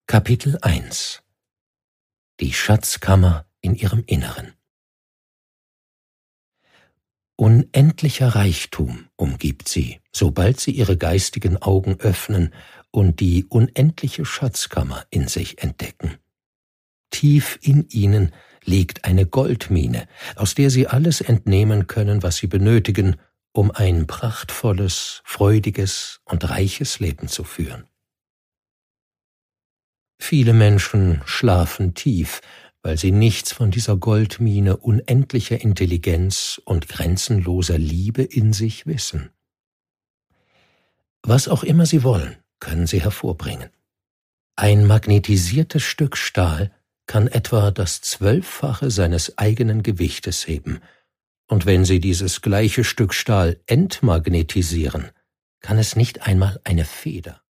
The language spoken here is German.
Kapitel 1 Die Schatzkammer in ihrem Inneren. Unendlicher Reichtum umgibt sie, sobald sie ihre geistigen Augen öffnen und die unendliche Schatzkammer in sich entdecken. Tief in ihnen liegt eine Goldmine, aus der sie alles entnehmen können, was sie benötigen, um ein prachtvolles, freudiges und reiches Leben zu führen. Viele Menschen schlafen tief, weil sie nichts von dieser Goldmine unendlicher Intelligenz und grenzenloser Liebe in sich wissen. Was auch immer sie wollen, können sie hervorbringen. Ein magnetisiertes Stück Stahl kann etwa das 12-fache seines eigenen Gewichtes heben, und wenn sie dieses gleiche Stück Stahl entmagnetisieren, kann es nicht einmal eine Feder